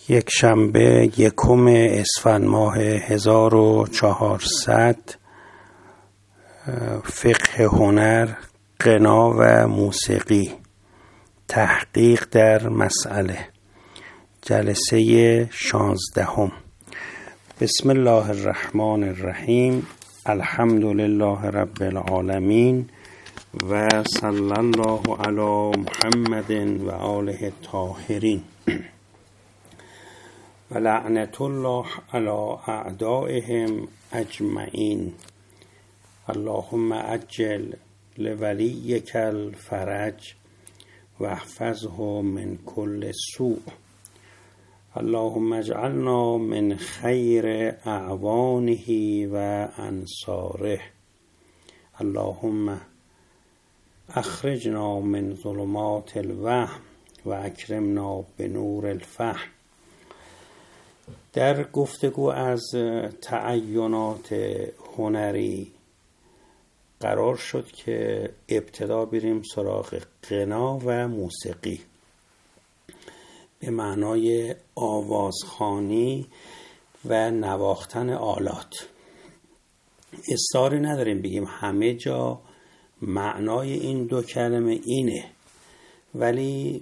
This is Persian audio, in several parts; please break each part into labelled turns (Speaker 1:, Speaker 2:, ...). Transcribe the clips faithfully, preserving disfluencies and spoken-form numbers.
Speaker 1: یک شنبه یکم اسفند ماه هزار و چهارصد، فقه هنر، غنا و موسیقی، تحقیق در مسئله، جلسه شانزدهم. بسم الله الرحمن الرحیم. الحمد لله رب العالمین و صلی الله علی محمد و آله الطاهرین و لعنت الله علی اعدائهم اجمعین. اللهم عجل لولیک الفرج و احفظه من کل سوء. اللهم اجعلنا من خیر اعوانه و انصاره. اللهم اخرجنا من ظلمات الوهم و اکرمنا بنور الفهم. در گفتگو از تعینات هنری قرار شد که ابتدا بریم سراغ غنا و موسیقی به معنای آوازخوانی و نواختن آلات. اصراری نداریم بگیم همه جا معنای این دو کلمه اینه، ولی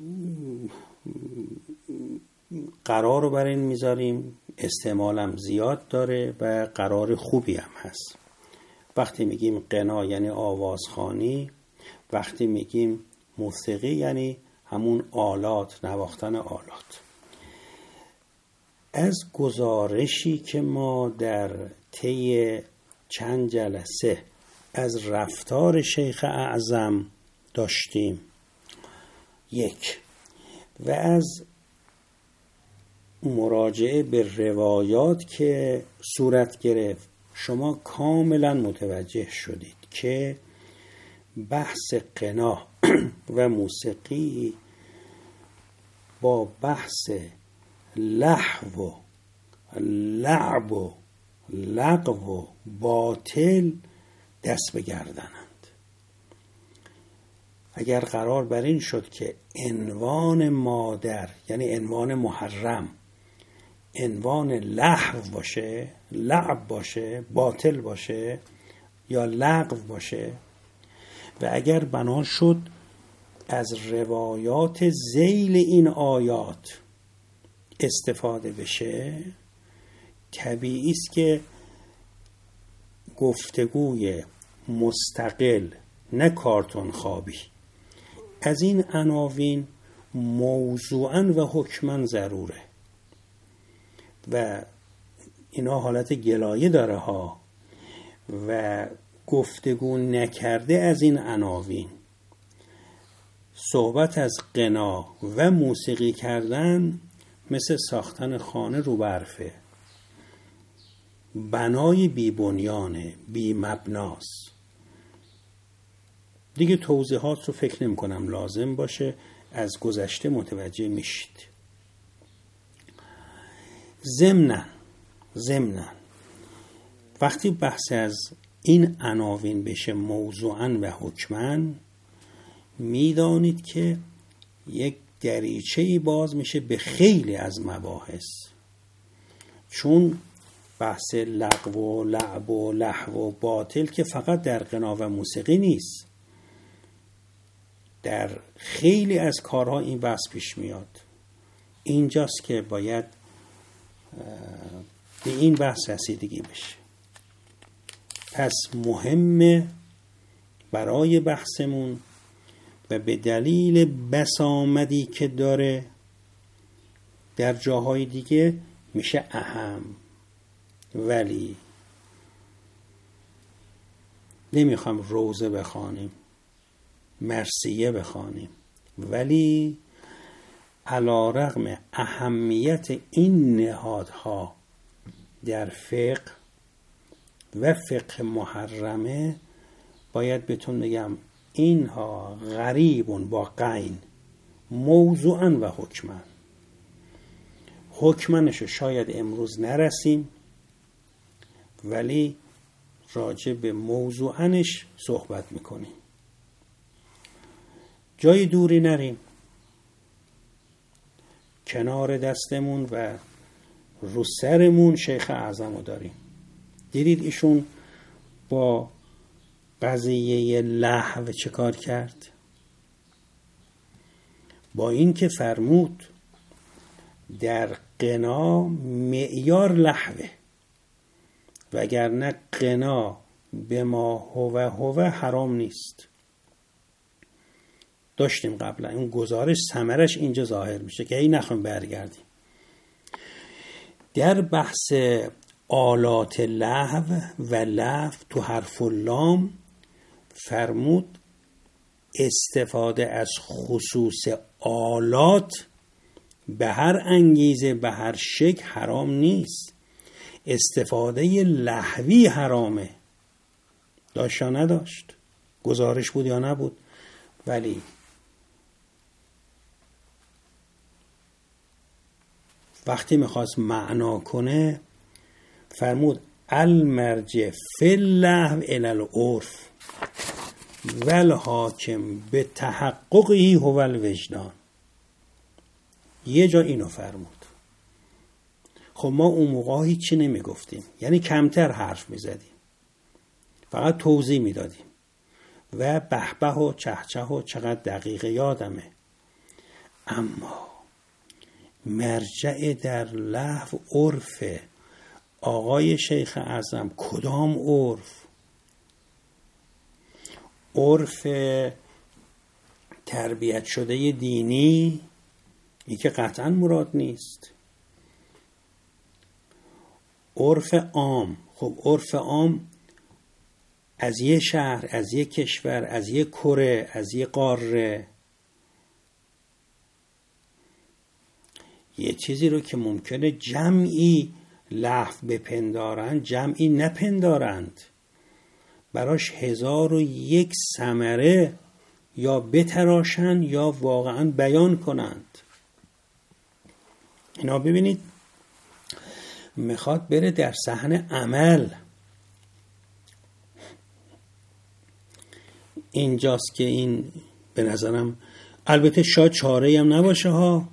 Speaker 1: قرار رو بر این میذاریم، استعمالم زیاد داره و قرار خوبی هم هست. وقتی میگیم غنا یعنی آوازخوانی، وقتی میگیم موسیقی یعنی همون آلات، نواختن آلات. از گزارشی که ما در طی چند جلسه از رفتار شیخ اعظم داشتیم یک، و از مراجعه به روایات که صورت گرفت شما کاملا متوجه شدید که بحث غنا و موسیقی با بحث لهو و لعب و لغو و باطل دست به گردنند. اگر قرار بر این شد که عنوان مادر یعنی عنوان محرم عنوان لهو باشه، لعب باشه، باطل باشه یا لغو باشه، و اگر بنا شد از روایات ذیل این آیات استفاده بشه، طبیعی است که گفتگوی مستقل، نه کارتون خوابی، از این عناوین موضوعاً و حکماً ضروره و اینا حالت گلایه داره ها. و گفتگو نکرده از این عناوین، صحبت از غنا و موسیقی کردن مثل ساختن خانه رو برفه، بنای بی بنیانه، بی مبناست. دیگه توضیحات رو فکر نمی کنم لازم باشه، از گذشته متوجه میشید. ضمناً ضمناً وقتی بحث از این عناوین بشه موضوعاً و حکماً، میدانید که یک دریچه‌ای باز میشه به خیلی از مباحث، چون بحث لغو و لعب و لهو و باطل که فقط در غنا و موسیقی نیست، در خیلی از کارها این بحث پیش میاد. اینجاست که باید به این بحث رسیدگی بشه. پس مهمه برای بحثمون و به دلیل بسامدی که داره در جاهای دیگه میشه اهم، ولی نمیخوام روزه بخوانیم، مرثیه بخوانیم، ولی علی رغم اهمیت این نهادها در فقه و فقه محرمه، باید بهتون بگم اینها غریبون با غین، موضوعاً و حکماً. حکمانش شاید امروز نرسیم، ولی راجع به موضوعانش صحبت میکنیم. جای دوری نریم. کنار دستمون و رو سرمون شیخ اعظم رو داریم. دیدید ایشون با قضیه لهو چه کار کرد؟ با این که فرمود در غنا معیار لهوه، وگرنه غنا به ما هو هو حرام نیست. داشتیم قبلا اون گزارش ثمرش اینجا ظاهر میشه که این نخواهیم برگردیم. در بحث آلات لهو و لهو تو حرف اللام فرمود استفاده از خصوص آلات به هر انگیزه به هر شکل حرام نیست. استفاده لهوی حرامه. داشت یا نداشت؟ گزارش بود یا نبود؟ ولی وقتی میخواست معنا کنه فرمود المرجع فی اللهو الی العرف والحاکم به تحققی هو الوجدان. یه جا اینو فرمود. خب ما اون موقع هیچی نمیگفتیم، یعنی کمتر حرف میزدیم، فقط توضیح میدادیم و بهبه و چهچه و چقدر دقیقه یادمه. اما مرجع در لهو عرف آقای شیخ اعظم. کدام عرف؟ عرف تربیت شده دینی؟ این که قطعا مراد نیست. عرف عام. خب عرف عام از یه شهر، از یه کشور، از یه کره، از یه قاره، یه چیزی رو که ممکنه جمعی لهو بپندارند جمعی نپندارند، براش هزار و یک ثمره یا بتراشن یا واقعا بیان کنند. اینا ببینید میخواد بره در صحن عمل. اینجاست که این به نظرم البته شاید چاره‌ای هم نباشه ها.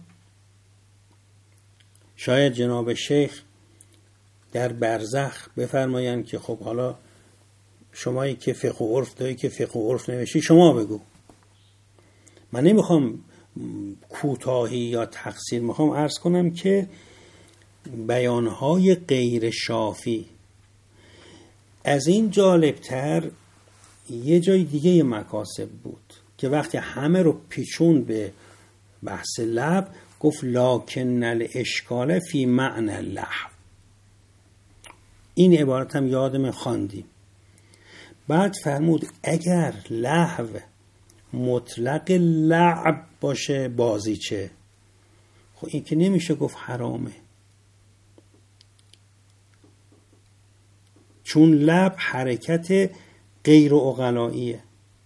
Speaker 1: شاید جناب شیخ در برزخ بفرمایند که خب حالا شمایی که فقه و عرف داری که فقه و عرف نوشی شما بگو. من نمیخوام کوتاهی یا تقصیر، میخوام عرض کنم که بیانهای غیر شافی از این جالبتر یه جای دیگه مکاسب بود که وقتی همه رو پیچون به بحث لب گفت لکن الاشکال فی معنی اللهو. این عبارت هم یادم خواندیم. بعد فرمود اگر لهو مطلق لعب باشه بازیچه، خب این که نمیشه گفت حرامه، چون لعب حرکت غیر عقلاییه.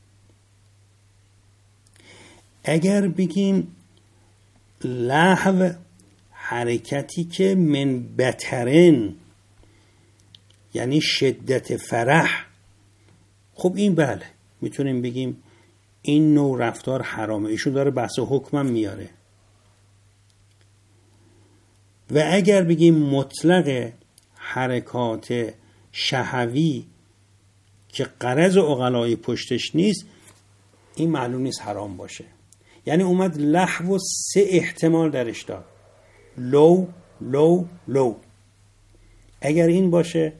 Speaker 1: اگر بگیم لهو حرکتی که من بترن یعنی شدت فرح، خب این بله میتونیم بگیم این نوع رفتار حرامه. ایشون داره بحث حکمم میاره. و اگر بگیم مطلق حرکات شهوی که غرض عقلای پشتش نیست، این معلوم نیست حرام باشه. یعنی اومد لهو و سه احتمال درش داد، لو لو لو. اگر این باشه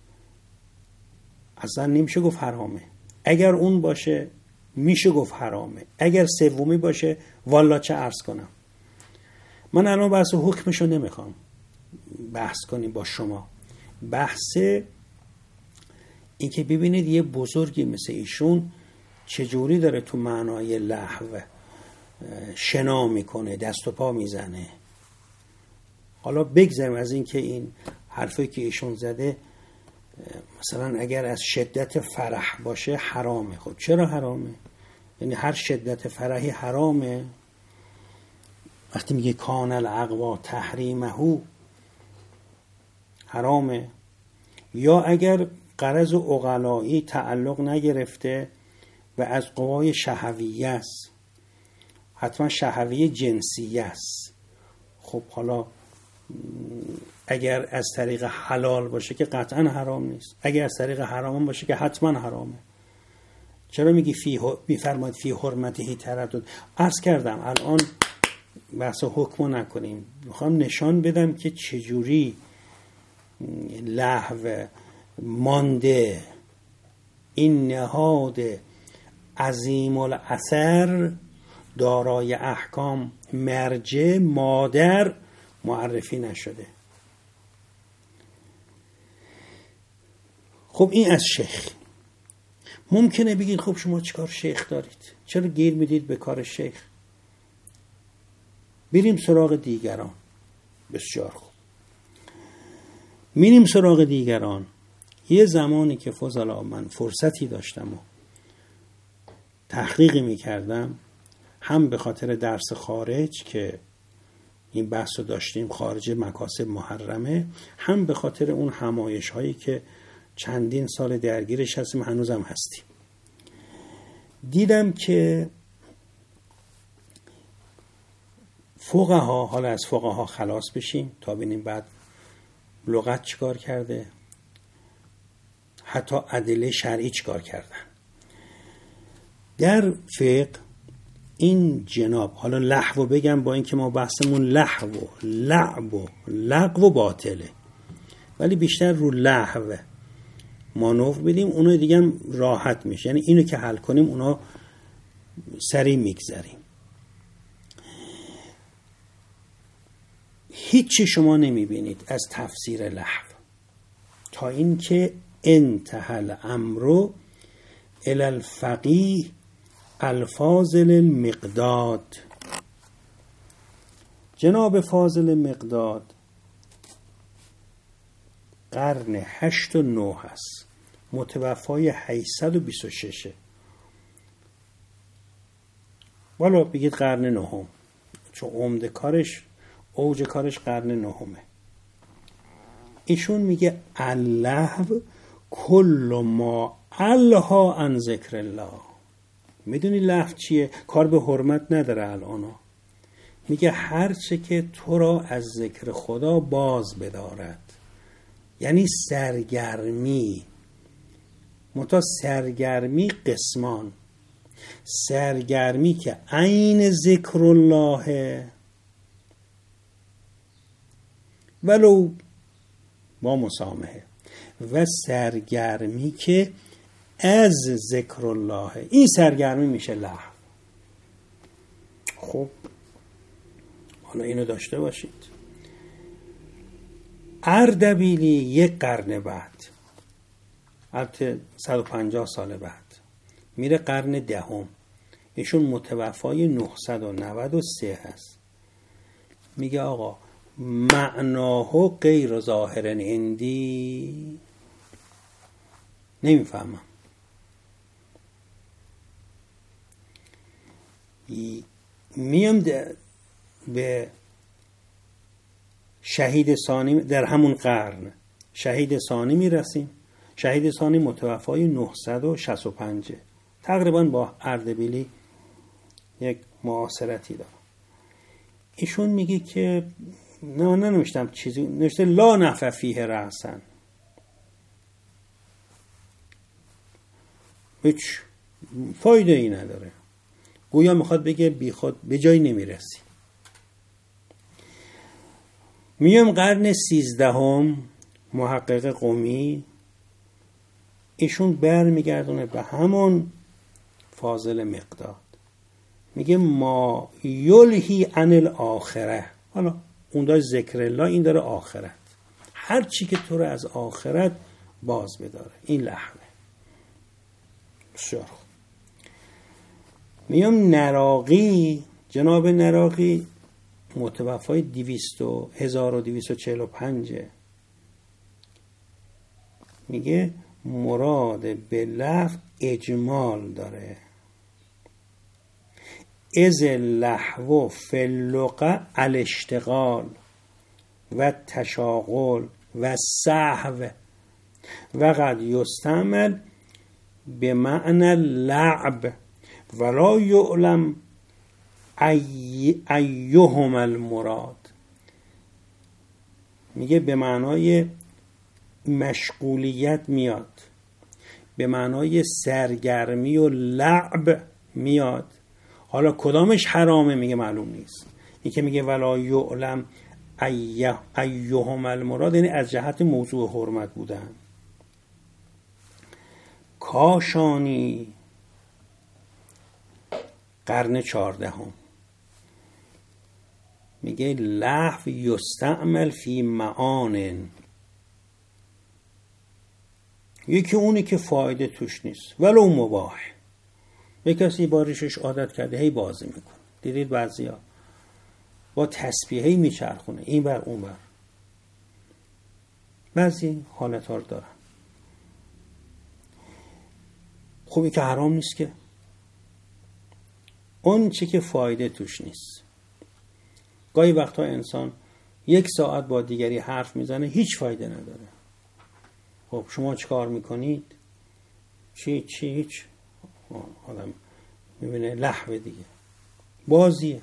Speaker 1: اصلا نمیشه گفت حرامه، اگر اون باشه میشه گفت حرامه، اگر سومی باشه والا چه عرض کنم. من الان بحث حکمشو نمیخوام بحث کنیم با شما. بحث این که ببینید یه بزرگی مثل ایشون چجوری داره تو معنای لهو شنا میکنه، دست و پا میزنه. حالا بگذاریم از این که این حرفی که ایشون زده مثلا اگر از شدت فرح باشه حرامه. خب چرا حرامه؟ یعنی هر شدت فرحی حرامه؟ وقتی میگه کان العقوا تحریمه حرامه؟ یا اگر غرض عقلایی تعلق نگرفته و از قوای شهویه است، حتما شهویه جنسیه است، خب خب حالا اگر از طریق حلال باشه که قطعا حرام نیست، اگر از طریق حرام باشه که حتما حرامه. چرا میگی فی میفرماید فی حرمته تردد؟ عرض کردم الان بحث حکمو نکنیم، میخوام نشان بدم که چجوری لهو مانده این نهاد عظیم الاثر دارای احکام مرجع مادر معرفی نشده. خب این از شیخ. ممکنه بگید خب شما چیکار شیخ دارید؟ چرا گیر میدید به کار شیخ؟ بریم سراغ دیگران. بسیار خوب، میریم سراغ دیگران. یه زمانی که فضلا من فرصتی داشتم و تحقیقی میکردم، هم به خاطر درس خارج که این بحث رو داشتیم خارج مکاسب محرمه، هم به خاطر اون همایش هایی که چندین سال درگیرش هستیم، هنوزم هستیم، دیدم که فقها، حالا از فقها خلاص بشیم تا ببینیم بعد لغت چیکار کرده، حتی ادله شرعی چیکار کردن در فقه. این جناب، حالا لهو بگم با اینکه ما بحثمون لهو و لعب و لغو و باطله، ولی بیشتر رو لهو مانور بدیم، اونو دیگه هم راحت میشه، یعنی اینو که حل کنیم اونا سریع میگذریم. هیچی شما نمیبینید از تفسیر لهو تا اینکه انتهى الامر الی الفقیه الفاضل المقداد. جناب فاضل مقداد قرن هشت و نه هست، متوفای هشتصد و بیست و شش، والا بگید قرن نهم، چون عمده کارش اوج کارش قرن نهمه. ایشون میگه اللهو کل ما الها عن ذکر الله. میدونی لهو چیه؟ کار به حرمت نداره الانا. میگه هر چه که تو را از ذکر خدا باز بدارد، یعنی سرگرمی. متا سرگرمی قسمان، سرگرمی که عین ذکر الله ولو با مسامحه، و سرگرمی که از ذکر الله، این سرگرمی میشه لهو. خب حالا اینو داشته باشید. اردبیلی یک قرن بعد، البته صد و پنجاه سال بعد، میره قرن دهم، ایشون متوفای نهصد و نود و سه هست. میگه آقا معناه غیر ظاهر عندی، نمیفهمم. میام به شهید ثانی در همون قرن، شهید ثانی میرسیم. شهید ثانی متوفای نهصد و شصت و پنج، تقریبا با اردبیلی یک معاصرتی داره. ایشون میگه که نه ننوشتم چیزی، نوشته لا نفع فیه رأسن، هیچ فایده ای نداره. گویا میخواد بگه بی خود به جایی نمیرسی. میام قرن سیزدهم، محقق قمی، ایشون بر میگردونه به همون فاضل مقداد، میگه ما یلهی عن الاخره. حالا اون داره ذکر الله، این داره آخرت. هر چی که تو رو از آخرت باز بداره، این لحوه. بسیار خوب. میام نراقی، جناب نراقی متوفای دویست و هزار و دویست و چهل و پنج، میگه مراد به لفظ اجمال داره. از لحو فی اللغة الاشتغال و تشاغل و سهو و قد یستعمل به معنی لعب ولا یعلم ای ایهم المراد. میگه به معنای مشغولیت میاد، به معنای سرگرمی و لعب میاد. حالا کدامش حرامه میگه معلوم نیست. این که میگه ولا یعلم ایه ایهم المراد، یعنی از جهت موضوع حرمت بودن. کاشانی قرن چهاردهم میگه لهو یستعمل فی معان، یکی اونی که فایده توش نیست ولو مباح. یک کسی با ریشش عادت کرده هی بازی میکنه، دیدید بعضیا با تسبیحی میچرخونه این بر اون بر، بعضی حالت ها رو دارن. خوبی که حرام نیست که، اون چی که فایده توش نیست. گاهی وقتا انسان یک ساعت با دیگری حرف میزنه هیچ فایده نداره. خب شما چی کار میکنید؟ چی چی هیچ. آدم میبینه لهو دیگه، بازیه.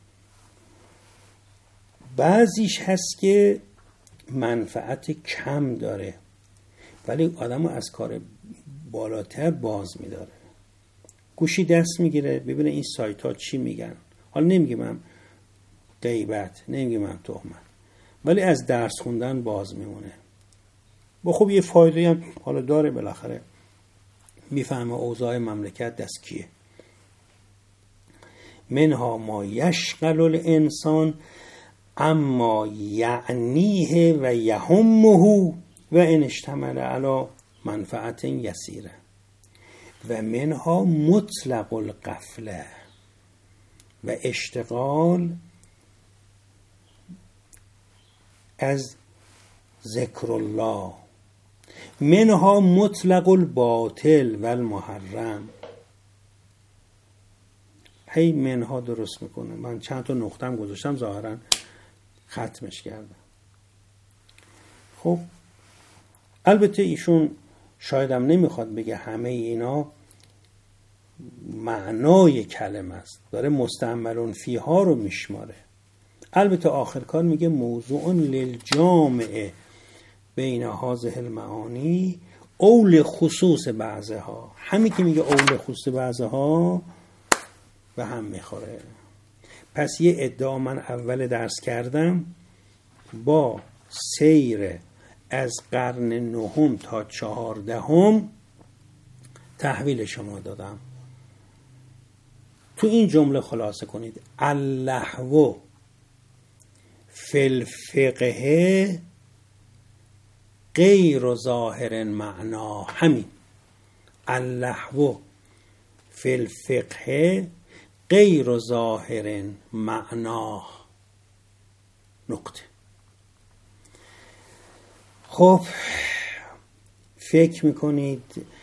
Speaker 1: بعضیش هست که منفعت کم داره ولی آدم رو از کار بالاتر باز میداره. گوشی دست میگیره ببینه این سایت ها چی میگن. حالا نمیگم من غیبت، نمیگم من تهمت، ولی از درس خوندن باز میمونه. با خب یه فایده هم حالا داره، بالاخره میفهمه اوضاع مملکت دست کیه. منها ما یشغل الانسان اما یعنیه و یهمه و ان اشتمل علی منفعت یسیره و منها مطلق الغفله و اشتغال از ذکر الله، منها مطلق الباطل و المحرم. هی منها درست میکنه، من چند تا نقطم گذاشتم ظاهرا ختمش کردم. خب البته ایشون شایدم نمیخواد بگه همه اینا معنای کلمه است، داره مستعملون فیها رو میشماره. البته آخر کار میگه موضوع للجامع بین هذه المعانی اول خصوص بعضها. همین که میگه اول خصوص بعضها به هم میخوره. پس یه ادعا من اول درس کردم، با سیر از قرن نهم تا چهاردهم تحویل شما دادم. تو این جمله خلاصه کنید: اللهو فی الفقه غیر ظاهر معنا. همین اللهو فی الفقه غیر ظاهر معنا. نقطه. خب فکر میکنید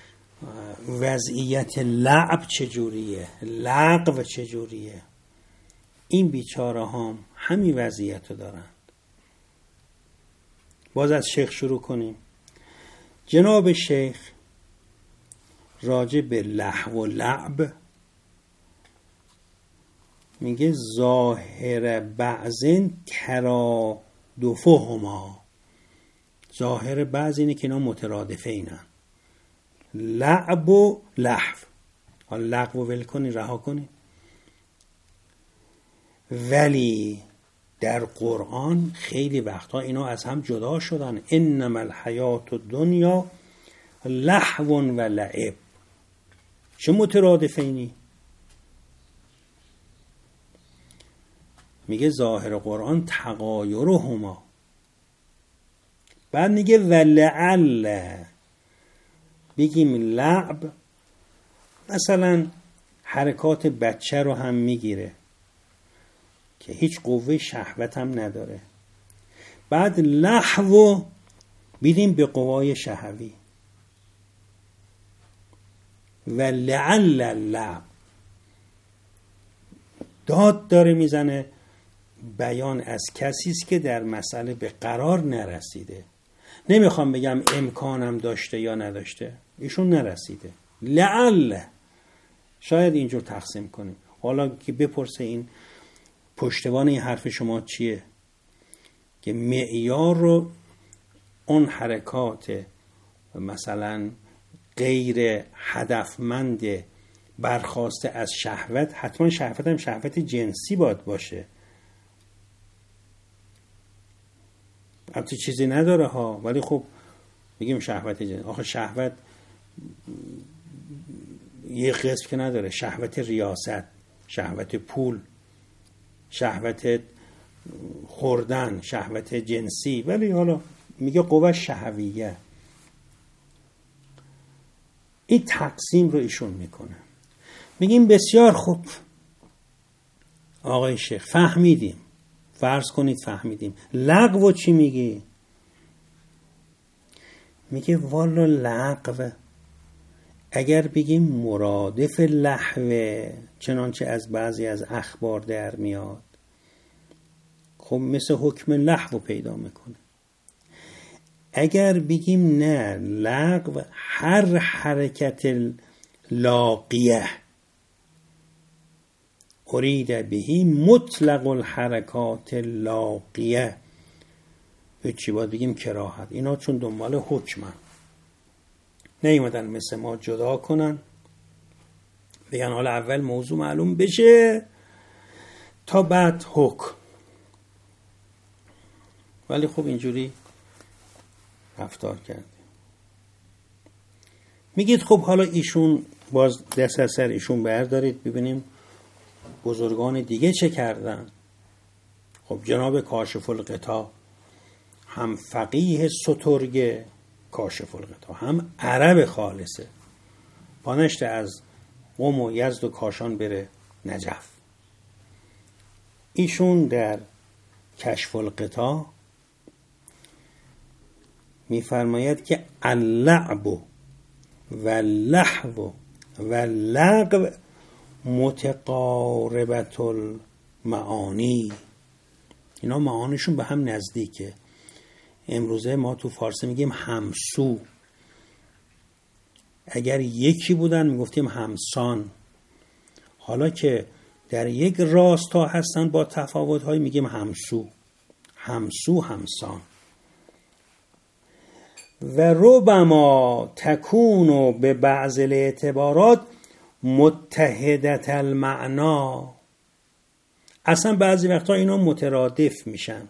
Speaker 1: وضعیت لعب چجوریه، لغو چجوریه؟ این بیچاره هم همین وضعیت رو دارند. باز از شیخ شروع کنیم. جناب شیخ راجع به لهو و لعب میگه ظاهر بعضن ترادفهما. ظاهر بعض اینه که اینا مترادفه اینن، لعب و لهو. حالا لغو ول کنی، رها کنی. ولی در قرآن خیلی وقتا اینا از هم جدا شدن. انما الحیات الدنیا لهو و لعب. چه مترادفه اینی؟ میگه ظاهر قرآن تغایرهما. بعد میگه ولعل. بگیم لعب مثلا حرکات بچه رو هم میگیره که هیچ قوه شهوت هم نداره. بعد لهو بیدیم به قوای شهوی. ولعل اللعب داد داره میزنه بیان از کسی است که در مسئله به قرار نرسیده. نمیخوام بگم امکانم داشته یا نداشته، ایشون نرسیده. لعل شاید اینجور تقسیم کنیم. حالا که بپرسه این پشتوان این حرف شما چیه، که معیار رو اون حرکات مثلا غیر هدفمند برخواسته از شهوت، حتما شهوت هم شهوت جنسی باید باشه، البته چیزی نداره ها، ولی خب بگیم شهوت جنسی. آخه شهوت یه قسم که نداره، شهوت ریاست، شهوت پول، شهوت خوردن، شهوت جنسی، ولی حالا میگه قوه شهویه. این تقسیم رو ایشون میکنه. میگیم بسیار خوب آقای شیخ، فهمیدیم، فرض کنید فهمیدیم. لغو چی میگی؟ میگه والا لغو اگر بگیم مرادف لهوه، چنانچه از بعضی از اخبار در میاد، خب مثل حکم لهو پیدا میکنه. اگر بگیم نه، لغو هر حرکت لاقیه ارید بهی مطلق الحرکات لاقیه، چی باید بگیم؟ کراهت. اینا چون دنبال حکمن، نیومدن مثل ما جدا کنن بگن حالا اول موضوع معلوم بشه تا بعد حکم، ولی خب اینجوری رفتار کرده. میگید خب حالا ایشون، باز دست از سر ایشون بردارید ببینیم بزرگان دیگه چه کردن. خب جناب کاشف الغطا هم فقیه سترگه، کاشف الغطا هم عرب خالصه، پانشته از قم و یزد و کاشان بره نجف. ایشون در کشف الغطا میفرماید که اللعب و اللهو و اللغو متقاربت المعانی، اینا معانیشون به هم نزدیکه. امروزه ما تو فارسی میگیم همسو، اگر یکی بودن میگفتیم همسان، حالا که در یک راستا هستن با تفاوت‌های میگیم همسو. همسو همسان. و ربما تکونو به بعض الاعتبارات متحدت المعنا، اصلا بعضی وقتا اینا مترادف میشن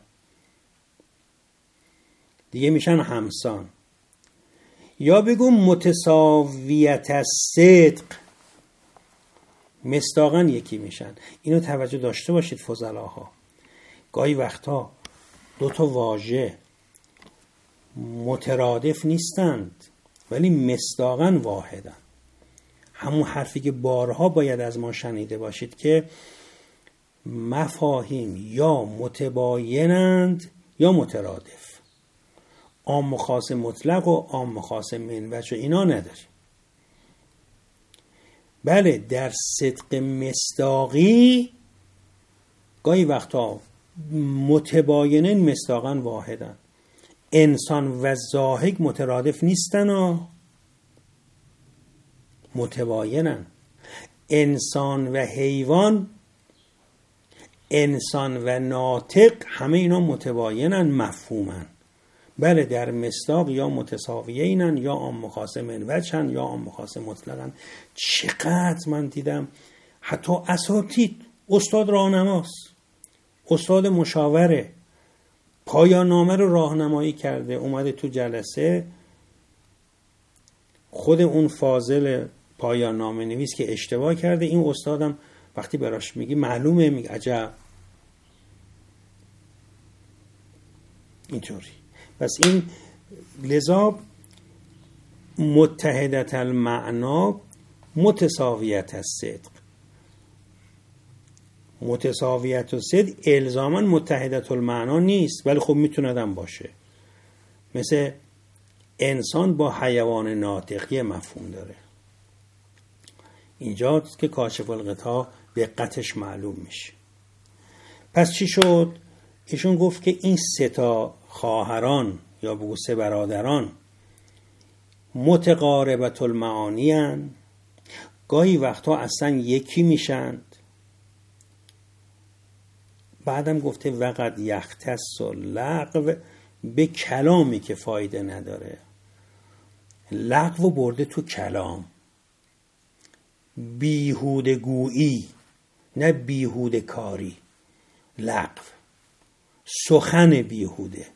Speaker 1: دیگه، میشن همسان. یا بگو متساویت الصدق، مصداقاً یکی میشن. اینو توجه داشته باشید فضلاها، گاهی وقتا دو تا واژه مترادف نیستند ولی مصداقاً واحدن. همون حرفی که بارها باید از ما شنیده باشید که مفاهیم یا متباینند یا مترادف، عام و خاص مطلق و عام و خاص منوچ و اینا نداریم. بله در صدق مصداقی گاهی وقتا متباینن مصداقاً واحدن. انسان و ضاحک مترادف نیستن و متباینن. انسان و حیوان، انسان و ناطق، همه اینا متباینن، مفهومن. بله در مصداق یا متساویه اینن یا عام خاص منوچن یا عام خاص مطلقن. چقدر من دیدم حتی اساتید، استاد راهنماست، استاد مشاوره، پایان نامه رو راهنمایی کرده، اومده تو جلسه، خود اون فاضل پایان نامه نویس که اشتباه کرده، این استادم وقتی براش میگی معلومه، میگه عجب. اینطوری. پس این لذا متحدت المعنا متساویت الصدق. متساویت الصدق الزاما متحدت المعنا نیست، ولی خب میتونه باشه. مثل انسان با حیوان ناطقی مفهوم داره. اینجاست که کاشف الغطا دقتش معلوم میشه. پس چی شد؟ ایشون گفت که این سه تا خواهران یا بگو سه برادران متقاربت المعانی هن، گاهی وقتا اصلا یکی میشند بعدم گفته وقد یختص لغو به کلامی که فایده نداره. لغو برده تو کلام، بیهوده گویی نه بیهوده کاری. لغو سخن بیهوده،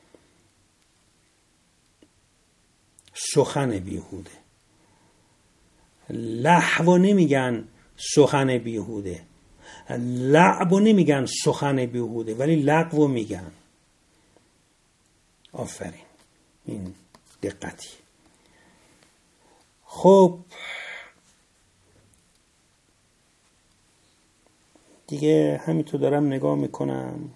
Speaker 1: سخن بیهوده. لحو نمیگن سخن بیهوده، لعب نمیگن سخن بیهوده، ولی لغو میگن. آفرین، این دقتی. خب دیگه همینطور دارم نگاه میکنم.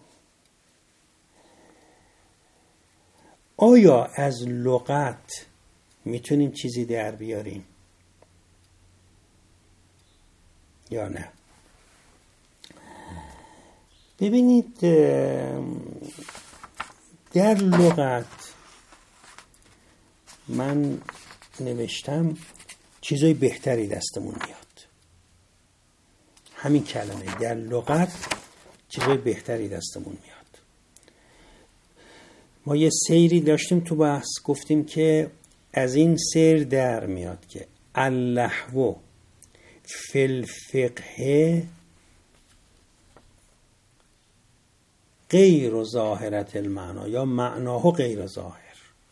Speaker 1: آیا از لغت میتونیم چیزی در بیاریم یا نه؟ ببینید در لغت من نوشتم چیزای بهتری دستمون میاد. همین کلمه در لغت چیزای بهتری دستمون میاد. ما یه سیری داشتیم تو بحث، گفتیم که از این سیر در میاد که اللهو فی الفقه غیر ظاهرت المعنا یا معناه غیر ظاهر.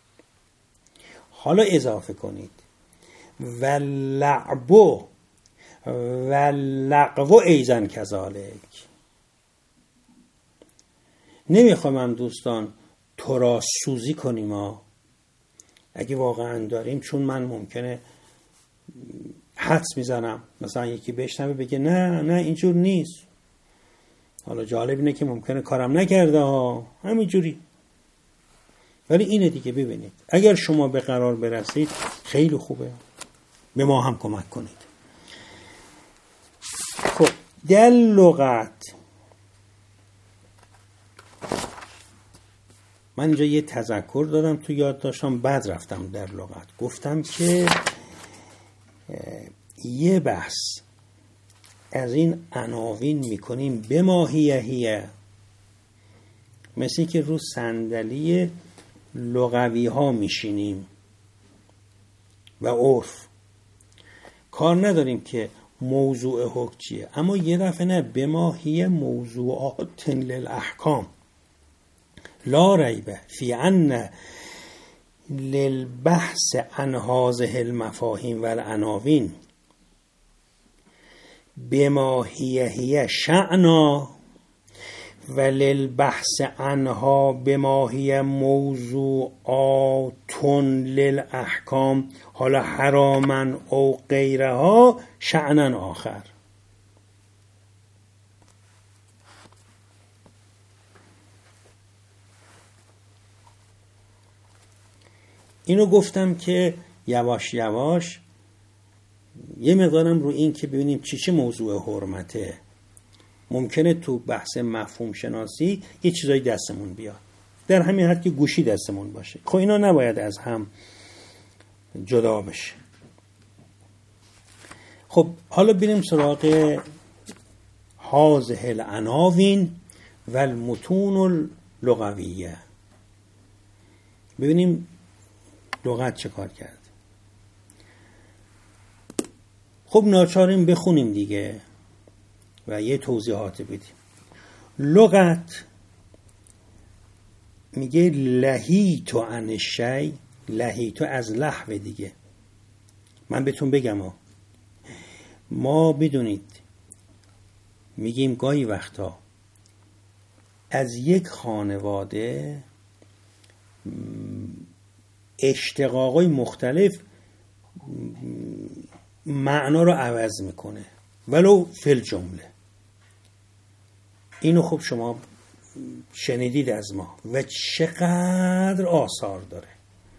Speaker 1: حالا اضافه کنید و لعبو و لغو ایزن کذالک. نمیخوام هم دوستان تو را سوزی کنیم ها، اگه واقعا داریم، چون من ممکنه حدس میزنم مثلا یکی بشنوه بگه نه نه اینجور نیست. حالا جالب اینه که ممکنه کارم نکرده ها، همینجوری. ولی اینه دیگه. ببینید اگر شما به قرار برسید خیلی خوبه، به ما هم کمک کنید. خب در لغت من اینجا یه تذکر دادم تو یاد داشتم، بعد رفتم در لغت گفتم که یه بحث از این عناوین میکنیم به ماهیهیه، مثل که رو صندلی لغوی ها میشینیم و عرف، کار نداریم که موضوع حکم چیه، اما یه دفعه نه، به ماهیه موضوعات للاحکام لا ریب فی ان للبحث عن هذه المفاهیم و العناوین بماهیه شأنا و للبحث عنها بماهیه موضوعات للاحکام حالا حراما او غیرها شأنا آخر. اینو گفتم که یواش یواش یه مقدارم رو این که ببینیم چی چه موضوع حرمته. ممکنه تو بحث مفهوم شناسی یه چیزایی دستمون بیاد، در همین حد که گوشی دستمون باشه. خب اینا نباید از هم جدا بشه. خب حالا بریم سراغ هذه العناوین و المتون اللغویه. ببینیم لغت چه کار کرد. خب ناچاریم بخونیم دیگه و یه توضیحات بدیم. لغت میگه لهیتو عن الشیء، لهیتو از لهو دیگه. من بهتون بگم ها، ما بدونید میگیم گاهی وقتا از یک خانواده اشتقاقای مختلف معنا رو عوض میکنه ولو فی الجمله. اینو خب شما شنیدید از ما و چقدر آثار داره.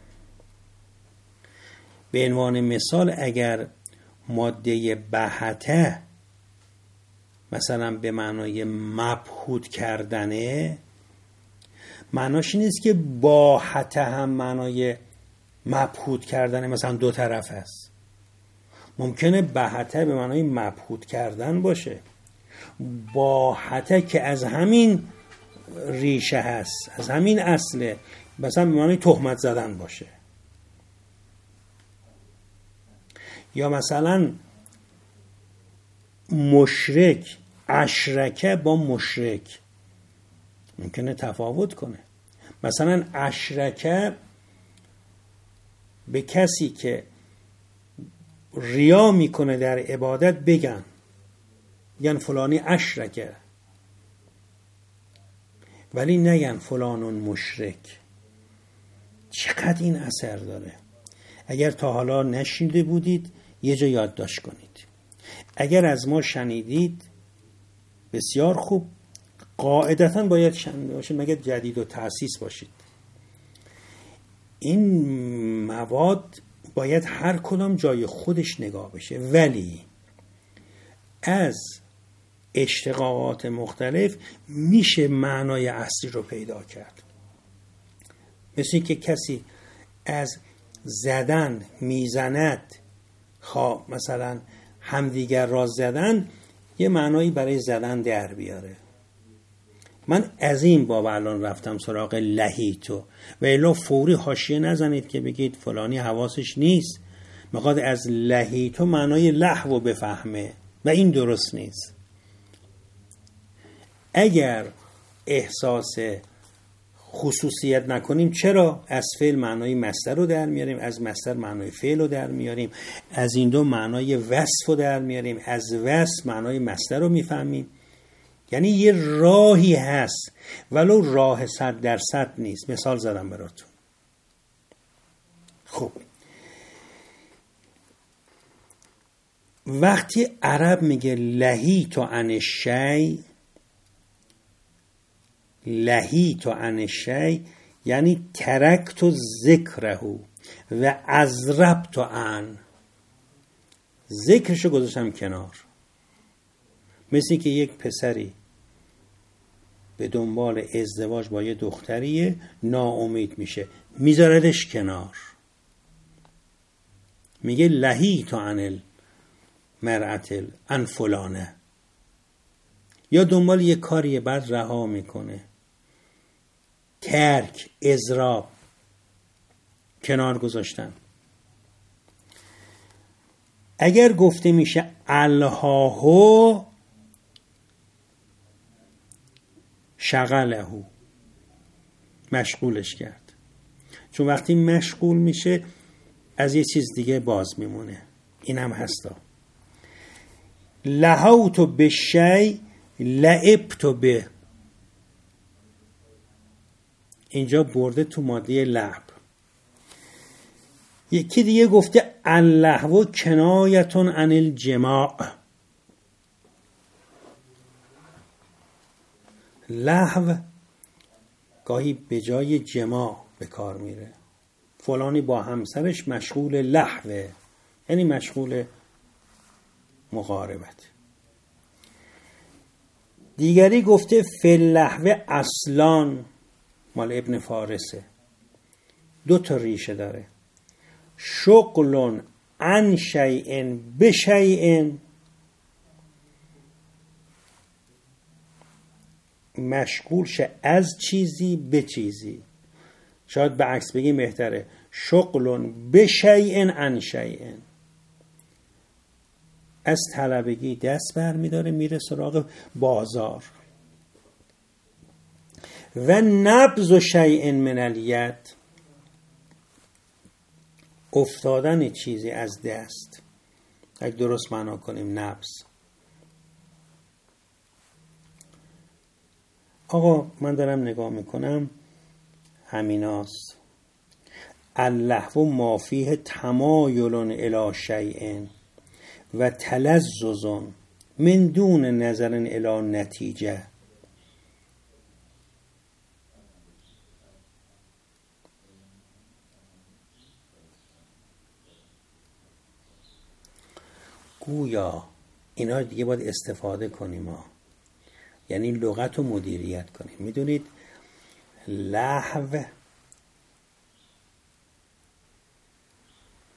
Speaker 1: به عنوان مثال اگر ماده بهته مثلا به معنای مبهوت کردنه، معناش نیست که باهته هم معنای مبهوت کردنه، مثلا دو طرف هست. ممکنه بهته به معنای مبهوت کردن باشه، باحته که از همین ریشه هست، از همین اصله، مثلا به معنی تهمت زدن باشه. یا مثلا مشرک، اشرکه با مشرک ممکنه تفاوت کنه. مثلا اشرکه به کسی که ریا میکنه در عبادت بگن، یعنی فلانی اشرکه، ولی نگن فلانون مشرک. چقدر این اثر داره. اگر تا حالا نشنیده بودید یه جا یادداشت کنید. اگر از ما شنیدید بسیار خوب، قاعدتاً باید شنیده باشید مگر جدید و تأسیس باشید. این مواد باید هر کدام جای خودش نگاه بشه، ولی از اشتقاقات مختلف میشه معنای اصلی رو پیدا کرد. مثل این که کسی از زدن میزند، خواه مثلا همدیگر را زدن، یه معنایی برای زدن در بیاره. من از این باب الان رفتم سراغ لهیتو، و الا فوری حاشیه نزنید که بگید فلانی حواسش نیست، میخواد از لهیتو معنای لهو بفهمه و این درست نیست. اگر احساس خصوصیت نکنیم، چرا؟ از فعل معنای مصدر رو در میاریم، از مصدر معنای فعل رو در میاریم، از این دو معنای وصف رو در میاریم، از وصف معنای مصدر رو میفهمیم. یعنی یه راهی هست، ولو راه صد درصد نیست. مثال زدم براتون. خب وقتی عرب میگه لهیت عن الشیء، لهیت عن الشیء یعنی ترکت ذکره و ازربت عن، ذکرشو گذاشتم کنار. مثل که یک پسری به دنبال ازدواج با یه دختریه، ناامید میشه، میذاردش کنار، میگه لهیت عن المرأة عن فلانه. یا دنبال یه کاریه بعد رها میکنه، ترک، اضراب، کنار گذاشتن. اگر گفته میشه الهاهو شغلهو، مشغولش کرد، چون وقتی مشغول میشه از یه چیز دیگه باز میمونه. این هم هستا. لهوتو به شی لعبتو به، اینجا برده تو ماده لعب. یکی دیگه گفته اللهو کنایتون عن الجماع، لهو گاهی به جای جماع به کار میره. فلانی با همسرش مشغول لهوه، یعنی مشغول مقاربت. دیگری گفته فی اللهو اصلان، مال ابن فارسه، دو تا ریشه داره. شغل عن شیء بشیء، مشغول شه از چیزی به چیزی. شاید به عکس بگیم بهتره، شغل بشیء عن شیء، از طلبگی دست برمیداره میره سراغ بازار. و نبض شیء من الید، افتادن چیزی از دست. اگه درست معنا کنیم نبض. آقا من دارم نگاه میکنم همیناست. اللهو ما فیه تمایل الی شیء و تلذذ من دون نظر الی نتیجه. گویا اینا دیگه باید استفاده کنیم ها. یعنی لغت رو مدیریت کنیم. میدونید لهو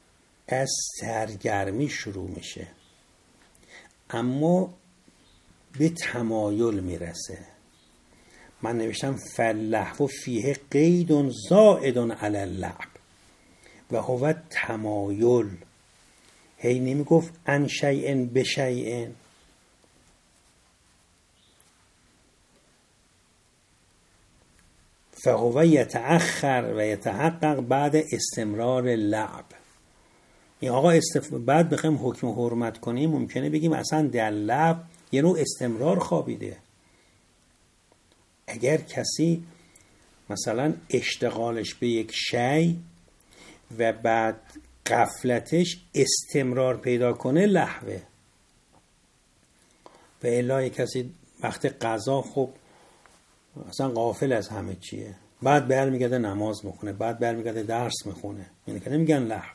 Speaker 1: از سرگرمی شروع میشه، اما به تمایل میرسه. من نوشتم فاللهو فیه قید زائد علی اللعب و هو تمایل. هی نمیگفت ان شیء به شیء. فهو یتأخر و یتحقق بعد استمرار لعب. این آقا استف... بعد بخوایم حکم حرمت کنیم ممکنه بگیم اصلا در لعب یه نوع استمرار خوابیده. اگر کسی مثلا اشتغالش به یک شی و بعد غفلتش استمرار پیدا کنه لهوه. و الا کسی وقت قضا خب اصلا غافل از همه چیه، بعد برمیگرده نماز میخونه، بعد برمیگرده درس میخونه، یعنی که نمیگن لهو.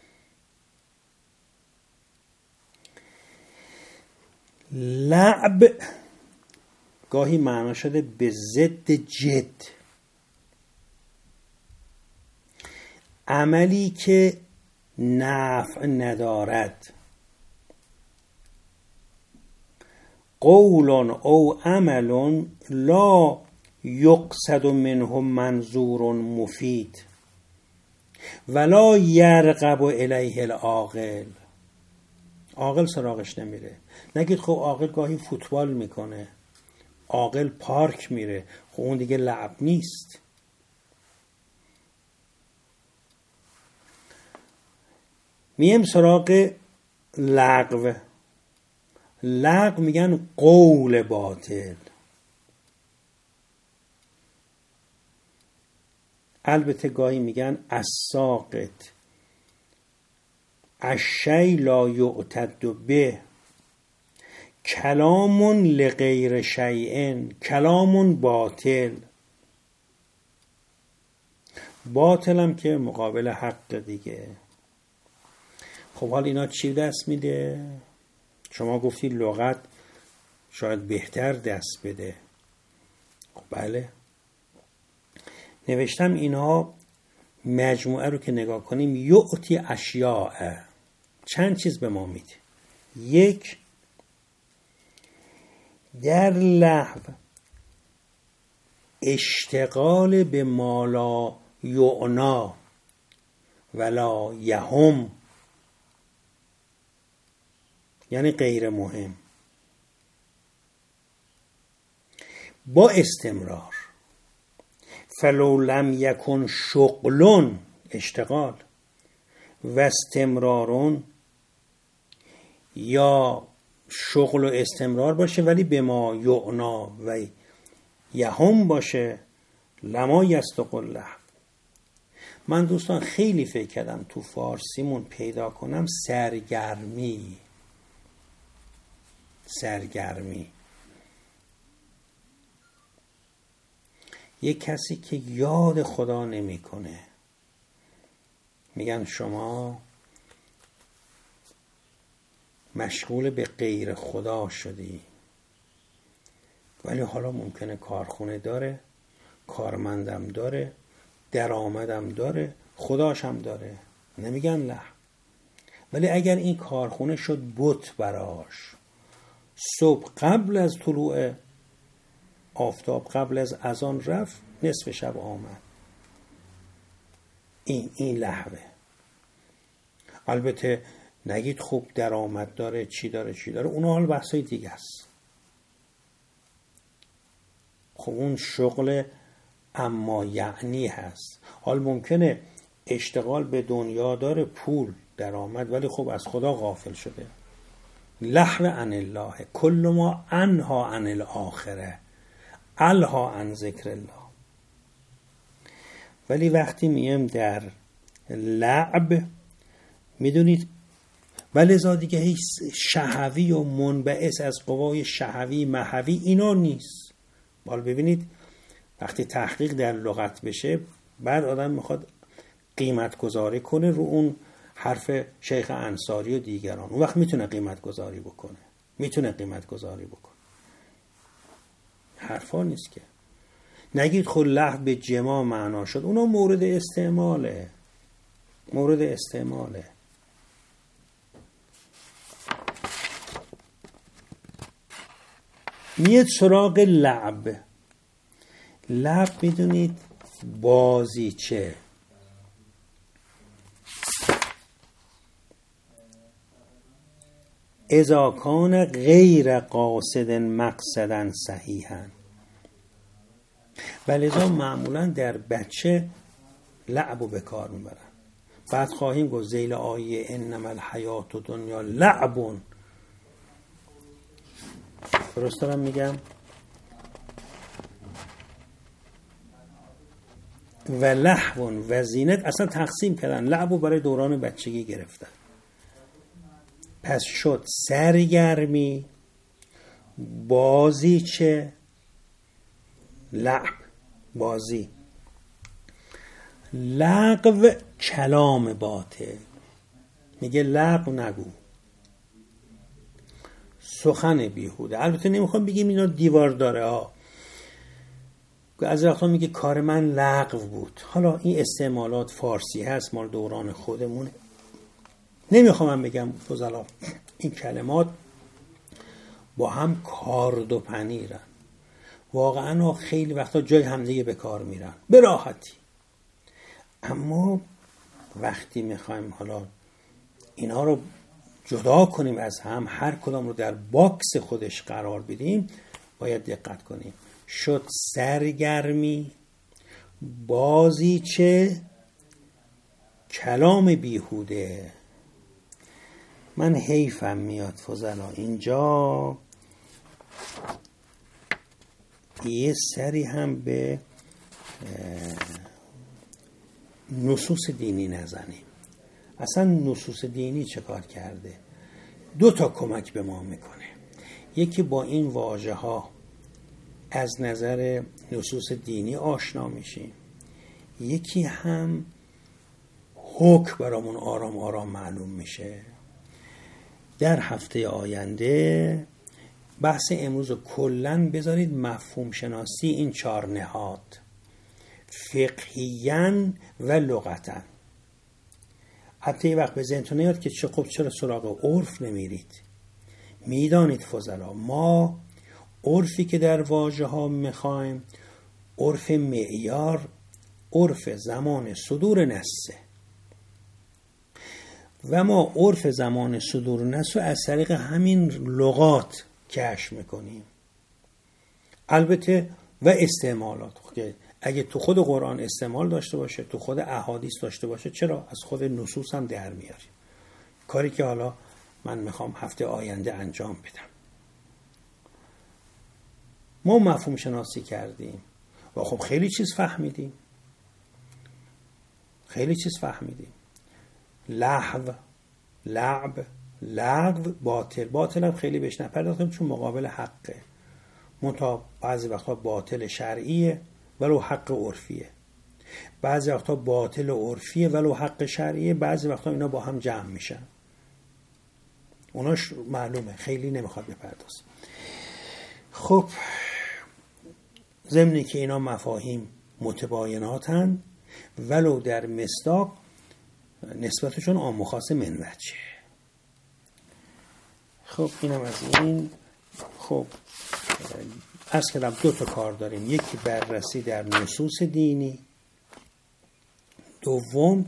Speaker 1: لعب گاهی معنا شده به ضد جد، عملی که نفع ندارد. قول او عمل لا یقصد منه منظور مفید ولا یرغب الیه العاقل. عاقل سراغش نمیره. نگید خب عاقل گاهی فوتبال میکنه، عاقل پارک میره، خب اون دیگه لعب نیست. میم سراغ لغو. لغو میگن قول باطل. البته گاهی میگن الساقط الشی لا یعتد به کلام لغیر شیء کلام باطل. باطل هم که مقابل حق دیگه. خب حال اینا چی دست میده؟ شما گفتی لغت شاید بهتر دست بده. خب بله، نوشتم اینها مجموعه رو که نگاه کنیم یعطی اشیاء، چند چیز به ما میده. یک، در لهو اشتغال به مالا یعنا ولا یهم، یعنی غیر مهم، با استمرار. فلو لم یکن شغلون، اشتغال، و استمرارون، یا شغل و استمرار باشه ولی به ما یعنا و یهم باشه، لما یستقل لهو. من دوستان خیلی فکر کردم تو فارسیمون پیدا کنم سرگرمی. سرگرمی یک کسی که یاد خدا نمیکنه. میگن شما مشغول به غیر خدا شدی، ولی حالا ممکنه کارخونه داره، کارمندم داره، درآمدم داره، خداش هم داره، نمیگن لهو. ولی اگر این کارخونه شد بت براش، صبح قبل از طلوع آفتاب، قبل از اذان رفت، نصف شب آمد، این این لهوه. البته نگید خوب درآمد داره، چی داره چی داره، اون حال بحثای دیگه است. خب اون شغل اما یعنی هست. حال ممکنه اشتغال به دنیا داره، پول درآمد، ولی خب از خدا غافل شده. لهو عن الله کل ما انها عن الاخره الها عن ذکر الله. ولی وقتی میم در لعب، میدونید ولذا دیگه هیچ شهوی و منبعث از قوای شهوی مهوی اینا نیست. حالا ببینید وقتی تحقیق در لغت بشه، بعد آدم میخواد قیمت گذاری کنه رو اون حرف شیخ انصاری و دیگران، اون وقت میتونه قیمت گذاری بکنه، میتونه قیمت گذاری بکنه. حرفا نیست که نگید خود لهو به جما معنا شد، اونا مورد استعماله، مورد استعماله. میاد سراغ لعب. لعب میدونید بازیچه، اذا کان غیر قاصد مقصدا صحیحا، ولذا معمولا در بچه لعب رو به کار میبرن. بعد خواهیم گفت ذیل آیه انما الحیات دنیا لعبون، درست دارم میگم؟ و لهو و زینت، اصلا تقسیم کردن لعب رو برای دوران بچگی گرفتن. پس شد سرگرمی، بازیچه، لعب بازی. لغو کلام باطل، میگه لغو نگو، سخن بیهوده. البته نمیخوام بگیم اینا دیوار داره ها، از وقتا میگه کار من لغو بود. حالا این استعمالات فارسی هست، مال دوران خودمونه، نمیخوام من بگم فضلا این کلمات با هم کارد و پنیرن، واقعا خیلی وقتا جای همدیگه به کار میرن به راحتی. اما وقتی میخوایم حالا اینا رو جدا کنیم از هم، هر کدام رو در باکس خودش قرار بدیم، باید دقت کنیم. شد سرگرمی، بازیچه، کلام بیهوده. من حیفم میاد فضلا اینجا یه سری هم به نصوص دینی نزنیم. اصلا نصوص دینی چه کار کرده؟ دو تا کمک به ما میکنه. یکی با این واژه ها از نظر نصوص دینی آشنا میشیم، یکی هم حکم برامون آرام آرام معلوم میشه. در هفته آینده بحث امروز رو کلن بذارید مفهوم شناسی این چهار نهاد، فقهیاً و لغتاً. حتی یه وقت به ذهنتون نیاد که چه خب چرا سراغ عرف نمیرید. میدانید فضلا ما عرفی که در واژه ها میخوایم، عرف معیار، عرف زمان صدور نسه و ما عرف زمان صدور نسه از طریق همین لغات کشف میکنیم. البته و استعمالات، اگه تو خود قرآن استعمال داشته باشه، تو خود احادیث داشته باشه، چرا از خود نصوص هم در میاریم. کاری که حالا من میخوام هفته آینده انجام بدم. ما مفهوم شناسی کردیم و خب خیلی چیز فهمیدیم، خیلی چیز فهمیدیم. لهو، لعب، لغو، باطل. باطل هم خیلی بهش نپرداختیم چون مقابل حقه. منتها بعضی وقتا باطل شرعیه ولو حق عرفیه، بعضی وقتا باطل عرفیه ولو حق شرعیه، بعضی وقتا اینا با هم جمع میشن. اوناش معلومه، خیلی نمیخواد بپرداز. خب ضمن که اینا مفاهیم متبایناتن ولو در مصداق نسبتشون عام و خاص من وجه. خب اینم از این. خب از کلام دو تا کار داریم، یکی بررسی در نصوص دینی، دوم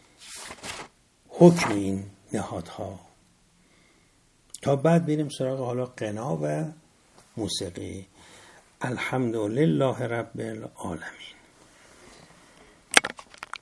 Speaker 1: حکم این نهادها، تا بعد بریم سراغ حالا غنا و موسیقی. الحمدلله رب العالمین.